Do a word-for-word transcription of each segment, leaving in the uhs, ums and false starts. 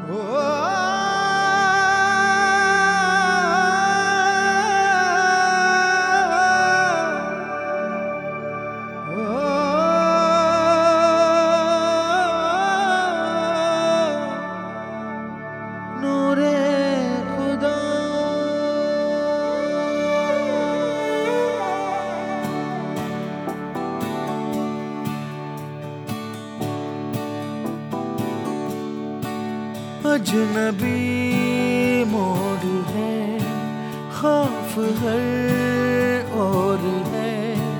अजनबी मोड़ है, खौफ हर और है,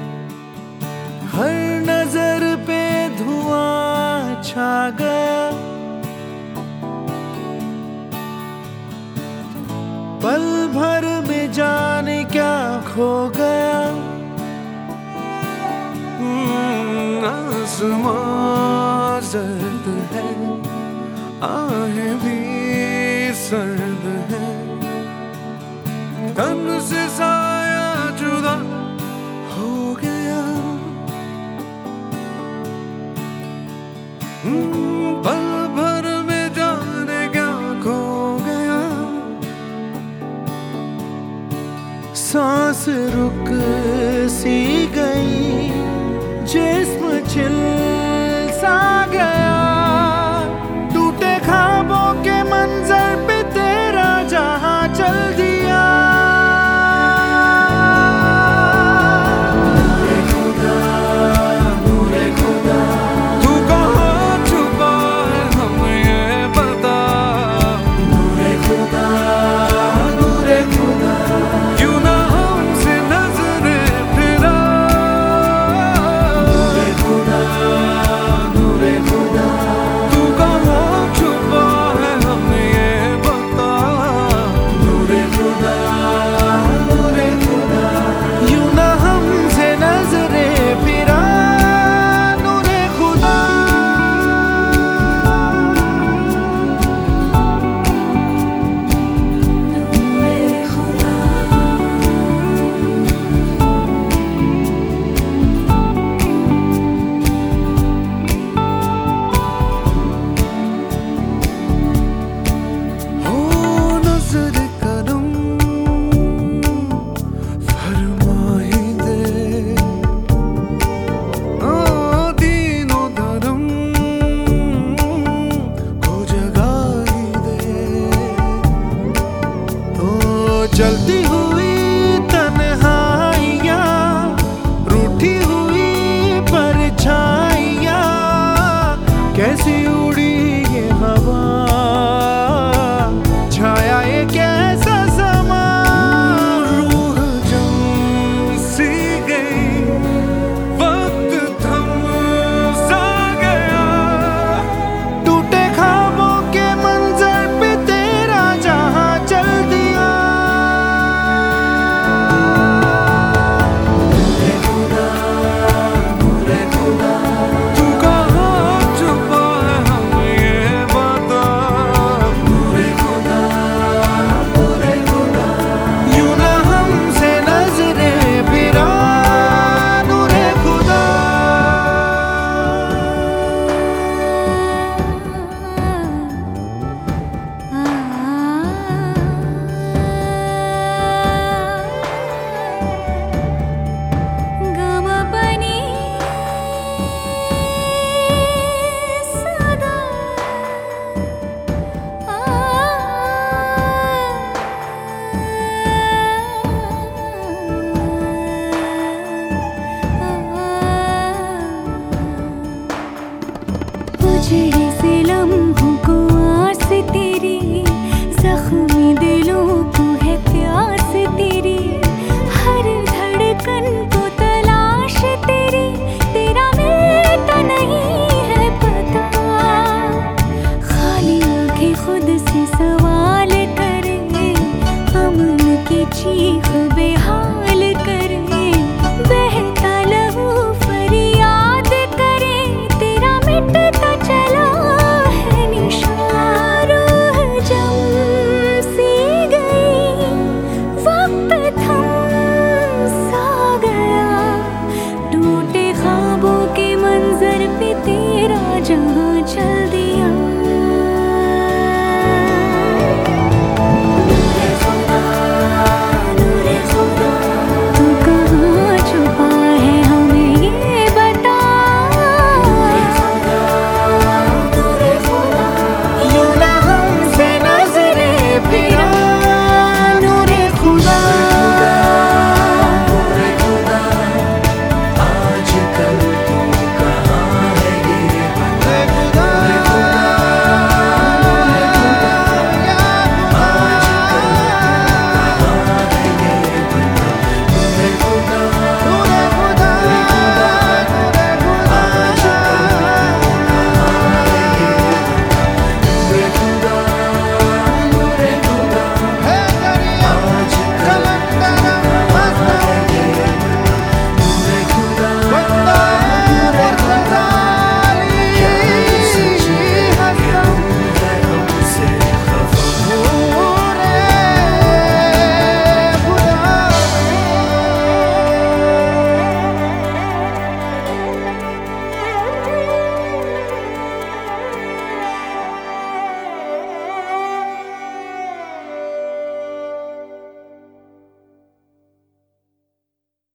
हर नजर पे धुआं छा गया। पल भर में जाने क्या खो गया। आसमां सर्द है, आहें भी सर्द है, तन से साया जुदा हो गया। पल भर में जाने क्या खो गया। सांस रुक सी गई, जिस्म छिल सा गया। ख्वाबों के मंजर पे तेरा जहां चल दिया। नूरे खुदा, नूरे खुदा, तू कहाँ छुपा है हमें ये बता। नूरे खुदा, नूरे खुदा, क्यों ना हमसे नजरें फिरा। नूरे खुदा, नूरे खुदा, तू कहाँ चलती हूँ